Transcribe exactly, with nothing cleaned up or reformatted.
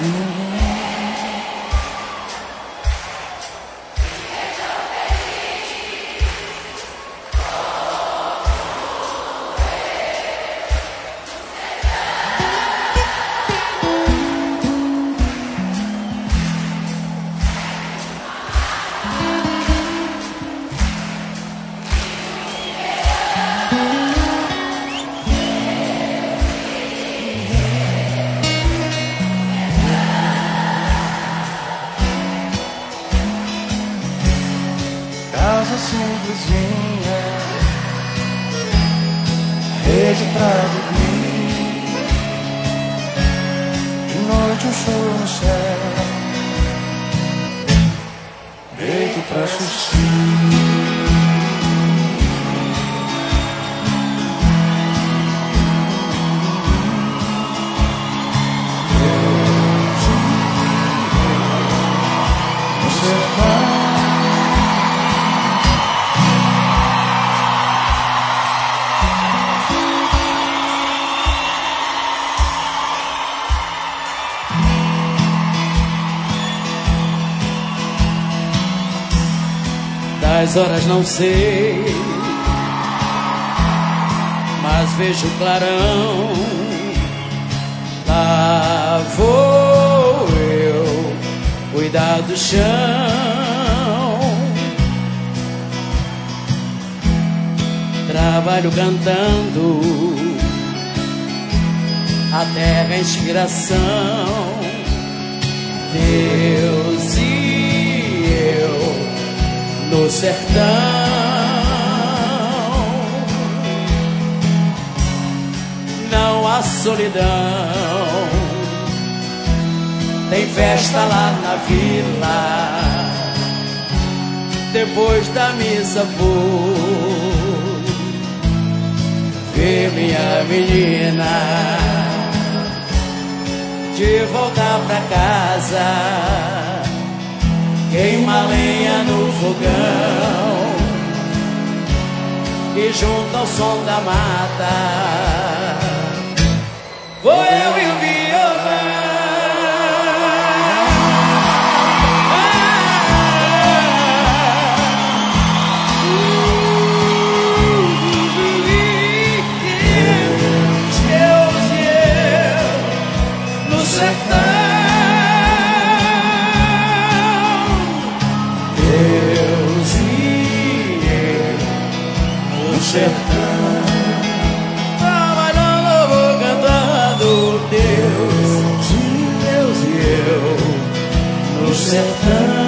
Casa simplesinha, rede pra dormir, de noite um show no céu, deito pra assistir. Das horas não sei, mas vejo clarão. Lá vou eu cuidar do chão. Trabalho cantando, a terra é inspiração. Deus e eu no sertão, não há solidão. Tem festa lá na vila, depois da missa vou ver minha menina de voltar pra casa. Queima lenha no fogão e junto ao som da mata vou eu e o violão. Deus e eu no sertão. Sertão, trabalhando, eu vou cantando. Deus, Deus e eu no sertão.